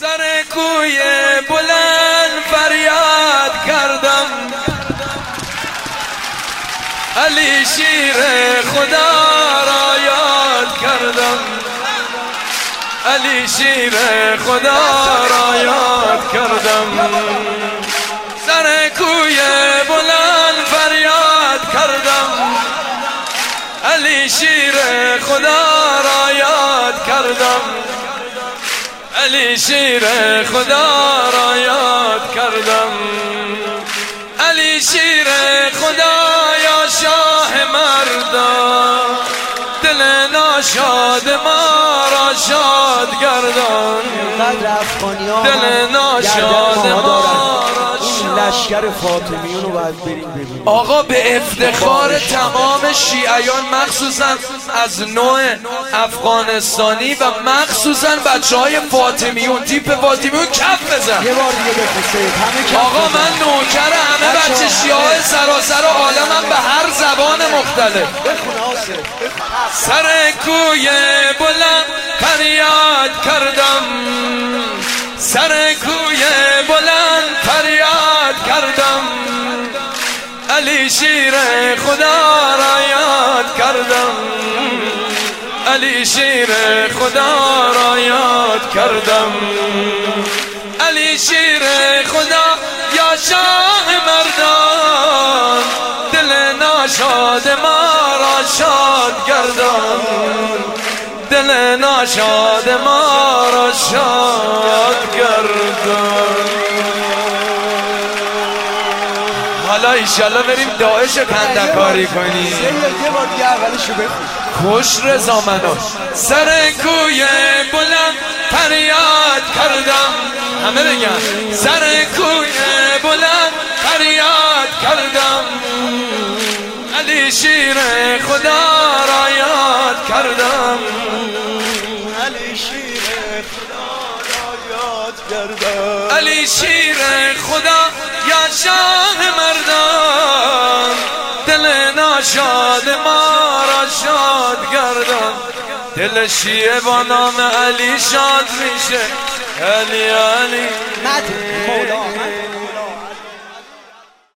سر کوی بلند فریاد کردم، علی شیر خدا را یاد کردم، علی شیر خدا را یاد کردم. سر کوی بلند فریاد کردم، علی شیر خدا را یاد کردم، علی شیر خدا را یاد کردم. علی شیر خدا یا شاه مردان، دل ناشاد ما را شاد گردان، دل ناشاد ما را لشکر فاطمیون رو باید بریم ببینیم. آقا به افتخار تمام شیعیان، مخصوصا از نوع افغانستانی و مخصوصا بچهای فاطمیون، تیپ فاطمیون کف بزن یه بار دیگه بخوشید همه کف آقا. بزن. من نوکر همه بچه شیعه سراسر عالمم به هر زبان مختلف. سر کوی بلند فریاد کردم، سر کوی بلند فریاد کردم، علی شیر خدا را یاد کردم، علی شیر خدا را یاد کردم. علی شیر خدا یا شاه مردان، دل ناشاد ما را شاد گردان، دل ناشاد ما را شاد گردان. حالا ایشالله بریم داعش کندکاری کنیم. یه بار دیگه اولشو بخون. خوش رضا منوش. سر کوی بلند فریاد کردم، همه بگن سر کوی بلند فریاد کردم، علی شیر خدا را یاد کردم، علی شیر خدا را یاد کردم. علی شیر خدا یا شاه مردان، دل ناشاد ما را شاد گردان، دل شیعه با نام علی شاد میشه. علی علی مد مولا